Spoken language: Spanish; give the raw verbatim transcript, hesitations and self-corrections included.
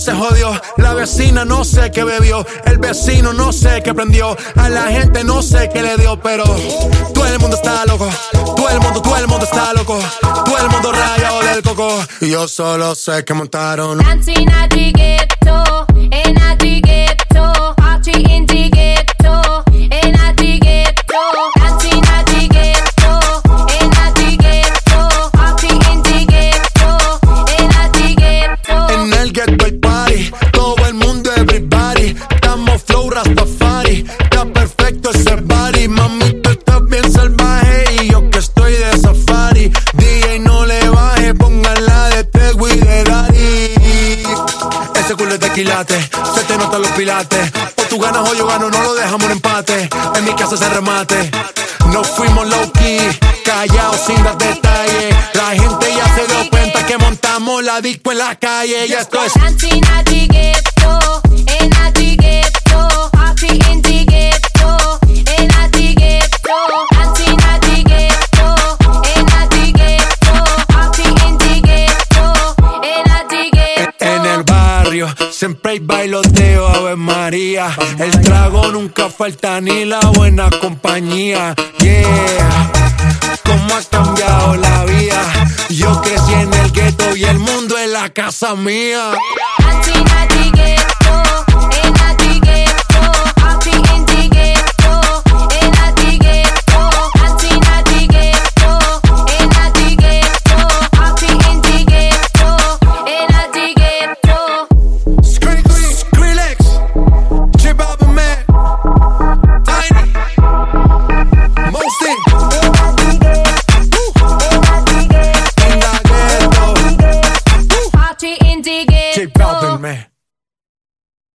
se jodió. La vecina no sé qué bebió. El vecino no sé qué prendió. A la gente no sé qué le dio. Pero todo el mundo está loco. Todo el mundo, todo el mundo está loco. Todo el mundo rayado del coco. Y yo solo sé que montaron Dancing at the ghetto, in at the ghetto, party in the ghetto, in at the ghetto, dancing at the ghetto, in at the ghetto, party in the ghetto, in at the ghetto. En el ghetto hay party, todo el mundo everybody. Estamos flow Rastafari, está perfecto ese body. Mami, tú estás bien salvaje y yo que estoy de safari. D J no le baje, pónganla de Tego y de Daddy. Ese culo es de quilate, se te notan los pilates. O tú ganas o yo gano, no lo dejamos en empate. En mi casa se remate. No fuimos low key, callados sin dar detalles. La gente ya se dio cuenta que montamos la disco en la calle. Y esto es Dancing at the ghetto, in at the ghetto, party in the ghetto, in at the ghetto, dancing at the ghetto, in at the ghetto, party in the ghetto, in at the ghetto. en el barrio. Siempre hay bailoteo, Ave María. El trago nunca falta ni la buena compañía. Yeah, cómo ha cambiado la vida. Yo crecí en el gueto y el mundo es la casa mía. Dancing at the ghetto, in at the ghetto, party in the ghetto, in at the ghetto, dancing at the ghetto, in at the ghetto, party in the ghetto, in at the ghetto. Skrillex, Skrillex, J Balvin, man, Tiny, Mostin, in the ghetto, Party in the J ghetto. Balvin, man.